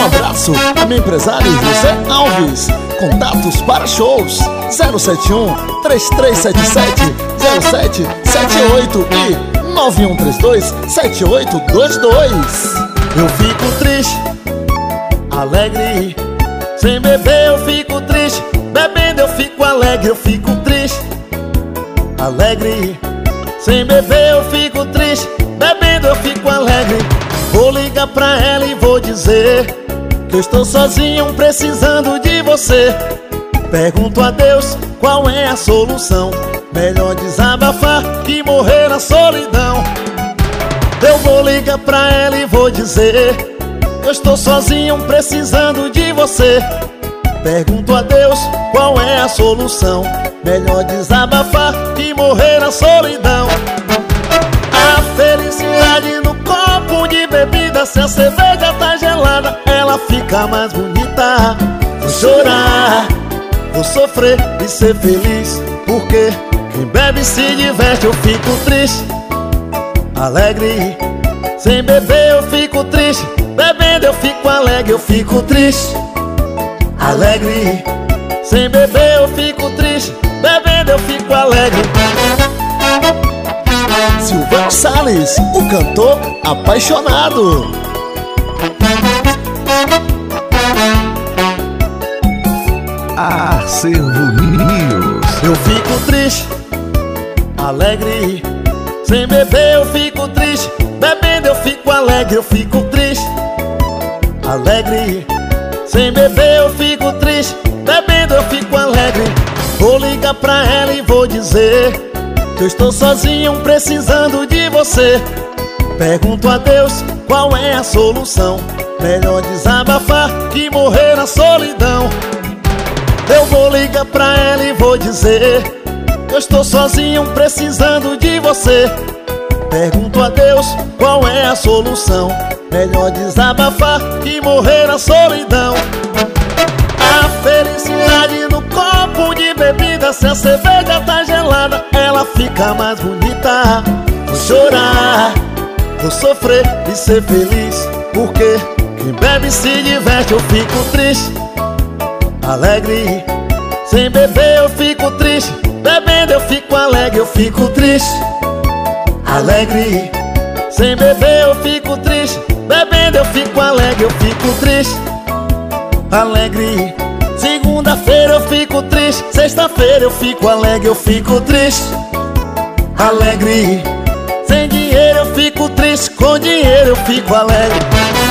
Um abraço a meu empresário José Alves. Contatos para shows 071 3377 0778 e 9132 7822. Eu fico triste, alegre. Sem beber eu fico triste, bebendo eu fico alegre. Eu fico triste, alegre. Sem beber eu fico triste, bebendo eu fico alegre. Vou ligar pra ela e vou dizer que eu estou sozinho precisando de você. Pergunto a Deus qual é a solução. Melhor desabafar que morrer na solidão. Eu vou ligar pra ela e vou dizer que eu estou sozinho precisando de você. Pergunto a Deus qual é a solução. Melhor desabafar que morrer na solidão. A felicidade no copo de bebida. Se a cerveja tá gelada, ela fica mais bonita. Vou chorar, vou sofrer e ser feliz, porque quem bebe se diverte. Eu fico triste, alegre. Sem beber eu fico triste, bebendo eu fico alegre. Eu fico triste, alegre. Sem beber eu fico triste, bebendo eu fico alegre. Silvano Salles, o cantor apaixonado. Acervo News. Eu fico triste, alegre. Sem beber eu fico triste, bebendo eu fico alegre. Eu fico triste, alegre. Sem beber eu fico triste, bebendo eu fico alegre. Vou ligar pra ela e vou dizer que eu estou sozinho precisando de você. Pergunto a Deus qual é a solução. Melhor desabafar que morrer na solidão. Eu vou ligar pra ela e vou dizer que eu estou sozinho precisando de você. Pergunto a Deus qual é a solução. Melhor desabafar que morrer na solidão. A felicidade no copo de bebida. Se a cerveja tá gelada, ela fica mais bonita. Vou chorar, vou sofrer e ser feliz, porque quem bebe se diverte. Eu fico triste, alegre. Sem beber eu fico triste, bebendo eu fico alegre. Eu fico triste, alegre. Sem beber eu fico triste, bebendo eu fico alegre. Eu fico triste, alegre. Segunda-feira eu fico triste, sexta-feira eu fico alegre. Eu fico triste, alegre. Sem dinheiro eu fico triste, com dinheiro eu fico alegre.